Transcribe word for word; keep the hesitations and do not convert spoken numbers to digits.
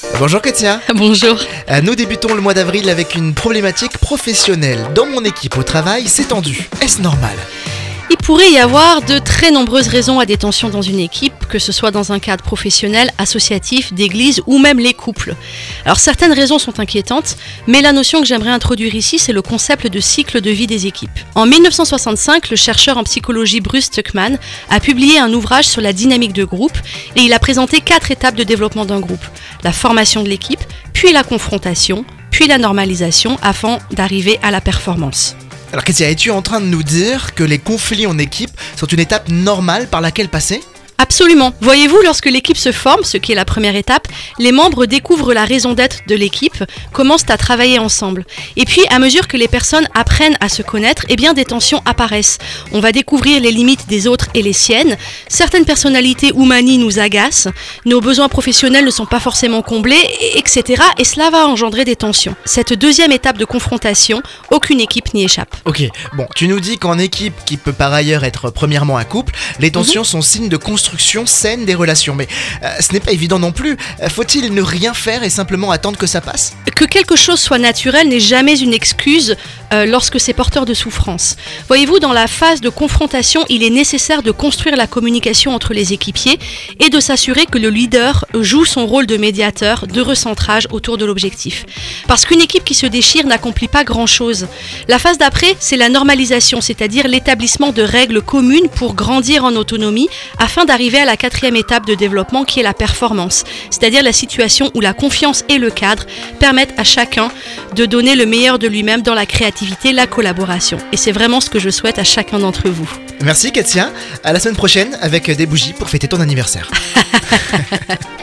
Bonjour Katia. Bonjour. Euh, Nous débutons le mois d'avril avec une problématique professionnelle. Dans mon équipe au travail, c'est tendu. Est-ce normal ? Il pourrait y avoir de très nombreuses raisons à des tensions dans une équipe, que ce soit dans un cadre professionnel, associatif, d'église ou même les couples. Alors certaines raisons sont inquiétantes, mais la notion que j'aimerais introduire ici, c'est le concept de cycle de vie des équipes. En dix-neuf cent soixante-cinq, le chercheur en psychologie Bruce Tuckman a publié un ouvrage sur la dynamique de groupe et il a présenté quatre étapes de développement d'un groupe. La formation de l'équipe, puis la confrontation, puis la normalisation afin d'arriver à la performance. Alors Katia, es-tu en train de nous dire que les conflits en équipe sont une étape normale par laquelle passer ? Absolument. Voyez-vous, lorsque l'équipe se forme, ce qui est la première étape, les membres découvrent la raison d'être de l'équipe, commencent à travailler ensemble. Et puis, à mesure que les personnes apprennent à se connaître, eh bien, des tensions apparaissent. On va découvrir les limites des autres et les siennes. Certaines personnalités ou manies nous agacent. Nos besoins professionnels ne sont pas forcément comblés, et cetera. Et cela va engendrer des tensions. Cette deuxième étape de confrontation, aucune équipe n'y échappe. Ok, bon, tu nous dis qu'en équipe, qui peut par ailleurs être premièrement un couple, les tensions mm-hmm. sont signes de construction saine des relations. Mais euh, ce n'est pas évident non plus. Euh, faut-il ne rien faire et simplement attendre que ça passe ? Que quelque chose soit naturel n'est jamais une excuse euh, lorsque c'est porteur de souffrance. Voyez-vous, dans la phase de confrontation, il est nécessaire de construire la communication entre les équipiers et de s'assurer que le leader joue son rôle de médiateur, de recentrage autour de l'objectif. Parce qu'une équipe qui se déchire n'accomplit pas grand-chose. La phase d'après, c'est la normalisation, c'est-à-dire l'établissement de règles communes pour grandir en autonomie afin d'arriver à la quatrième étape de développement qui est la performance, c'est-à-dire la situation où la confiance et le cadre permettent à chacun de donner le meilleur de lui-même dans la créativité, la collaboration. Et c'est vraiment ce que je souhaite à chacun d'entre vous. Merci Katia, à la semaine prochaine avec des bougies pour fêter ton anniversaire.